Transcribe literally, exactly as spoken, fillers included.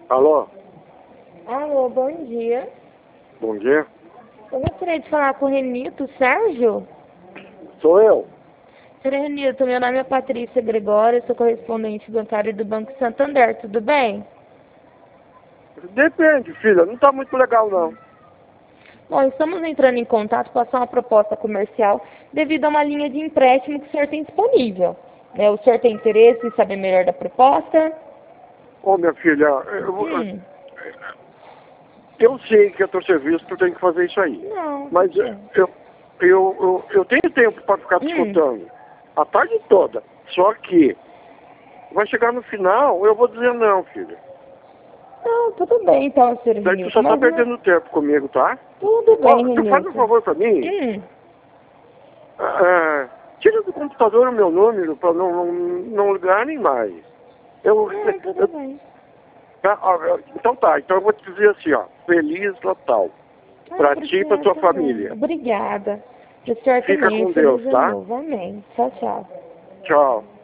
Alô? Alô, bom dia. Bom dia. Eu gostaria de falar com o Renito Sérgio. Sou eu. Senhor Renito, meu nome é Patrícia Gregório, sou correspondente bancário do Banco Santander, tudo bem? Depende, filha. Não tá muito legal, não. Bom, estamos entrando em contato para passar uma proposta comercial devido a uma linha de empréstimo que o senhor tem disponível. Né? O senhor tem interesse em saber melhor da proposta? Ô, minha filha, eu, Hum. eu sei que a teu serviço tu tem que fazer isso aí. Não. Mas eu, Não. eu, eu, eu, eu tenho tempo para ficar Hum. discutindo a tarde toda. Só que vai chegar no final, eu vou dizer não, filha. Não, tudo bem então, senhor Daí tu Renito. só tá Mas não... perdendo tempo comigo, tá? Tudo Ó, bem, tu faz um Renito. favor pra mim. Hum. Ah, tira do computador o meu número para não, não, não ligarem mais. Eu, Não, tudo eu, bem. tá, ó, então tá, então eu vou te dizer assim, ó, Feliz Natal. Ah, Pra pro ti e pra senhor tua também. família. Obrigada. Pro senhor Fica também. com Feliz Deus, ano tá? novo. Amém. Tchau, tchau. Tchau.